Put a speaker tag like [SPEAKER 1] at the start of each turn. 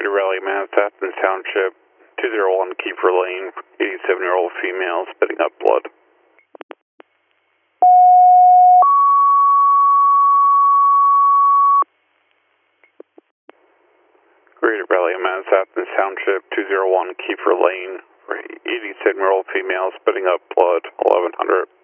[SPEAKER 1] Greater Raleigh, Manhattan Township, 201 Kiefer Lane, 87-year-old female spitting up blood. Greater Raleigh, Manhattan Township, 201 Kiefer Lane, 87-year-old female spitting up blood, 1100.